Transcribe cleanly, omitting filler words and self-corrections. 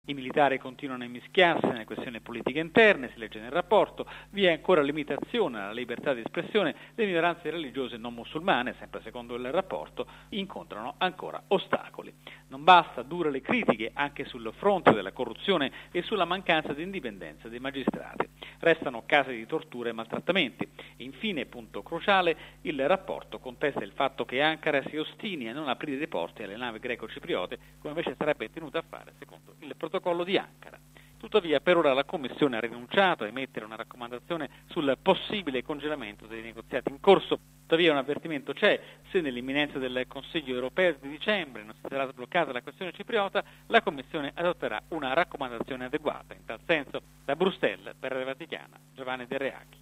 I militari continuano a immischiarsi nelle questioni politiche interne, si legge nel rapporto, vi è ancora limitazione alla libertà di espressione, le minoranze religiose non musulmane, sempre secondo il rapporto, incontrano ancora ostacoli. Non basta, dure le critiche anche sul fronte della corruzione e sulla mancanza di indipendenza dei magistrati. Restano casi di torture e maltrattamenti. E infine, punto cruciale, il rapporto contesta il fatto che Ankara si ostini a non aprire i porti alle navi greco-cipriote, come invece sarebbe tenuta a fare secondo il protocollo di Ankara. Tuttavia, per ora la Commissione ha rinunciato a emettere una raccomandazione sul possibile congelamento dei negoziati in corso. Tuttavia un avvertimento c'è: se nell'imminenza del Consiglio europeo di dicembre non si sarà sbloccata la questione cipriota, la Commissione adotterà una raccomandazione adeguata. In tal senso, da Bruxelles, per Radio Vaticana, Giovanni De Reacchi.